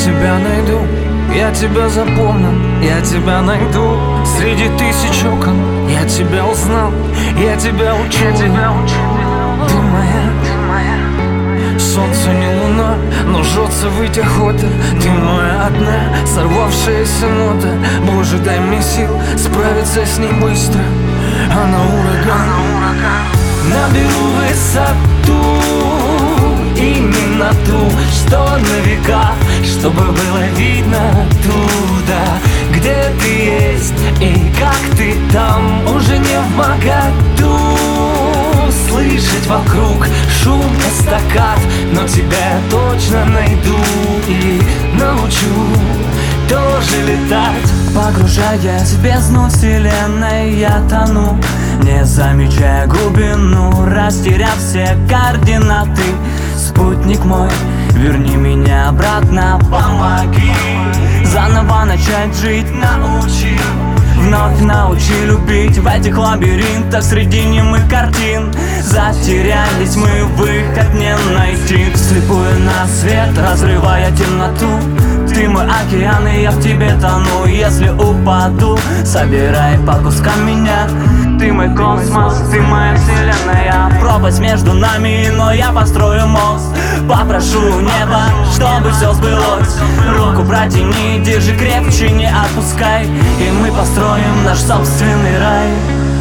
тебя найду, я тебя запомню, я тебя найду. Среди тысяч окон я тебя узнал, я тебя учу. Ты моя, солнце не луна, но жжется выйти охота. Ты моя одна, сорвавшаяся нота. Боже, дай мне сил справиться с ней быстро. Она ураган, наберу высоту, именно ту, что на века, чтобы было видно туда, где ты есть и как ты там. Уже не вмоготу слышать вокруг шум эстакад, но тебя я точно найду и научу тоже летать. Погружаясь в бездну вселенной, я тону, не замечая глубину, растеряв все координаты. Спутник мой, верни меня обратно, помоги заново начать жить, научи, вновь научи любить. В этих лабиринтах среди немых картин затерялись мы, выход не найти. Вслепую на свет, разрывая темноту. Ты мой океан, и я в тебе тону. Если упаду, собирай по кускам меня. Ты мой космос, ты моя вселенная. Пропасть между нами, но я построю мост. Попрошу небо, чтобы все сбылось. Руку протяни, держи крепче, не отпускай, и мы построим наш собственный рай.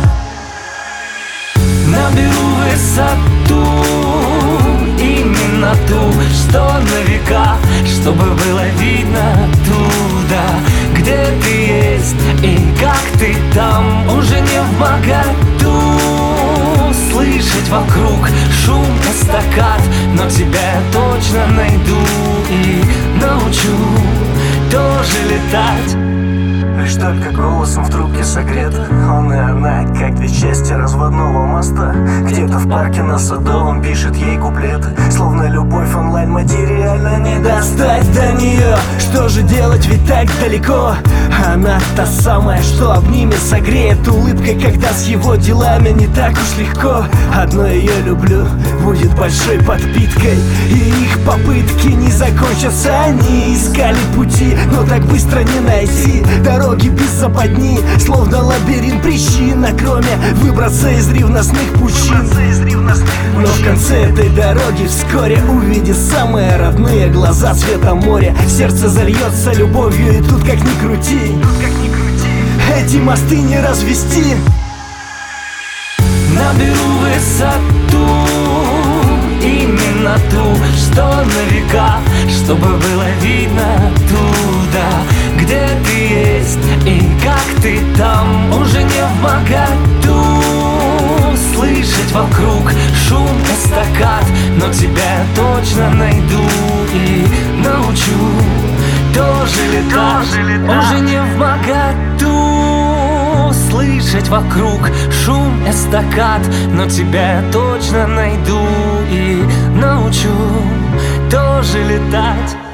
Наберу высоту, именно ту, что на века, чтобы было видно туда, где ты есть и как ты там. Уже не вмоготу слышать вокруг шум эстакад, но тебя я точно найду и научу тоже летать. Лишь только голосом в трубке согрета, он и она, как две части разводного моста. Где-то в парке на Садовом пишет ей куплеты, словно любовь онлайн материально не достать до нее. Что же делать, ведь так далеко? Она та самая, что обнимет, согреет улыбкой, когда с его делами не так уж легко. Одно ее люблю будет большой подпиткой, и их попытки не закончатся. Они искали пути, но так быстро не найти. Дороги без западни, словно лабиринт причин, а кроме выбраться из ревностных пучин. Но в конце этой дороги вскоре увидишь самые родные глаза цвета моря. Сердце зальется любовью, и тут как ни крути, эти мосты не развести. Наберу высоту, именно ту, что на века, чтобы было видно туда, где ты есть и как ты там. Уже не вмоготу слышать вокруг шум эстакад, но тебя я точно найду и научу тоже летать. Уже не вмоготу слышать вокруг шум эстакад, но тебя я точно найду и научу тоже летать.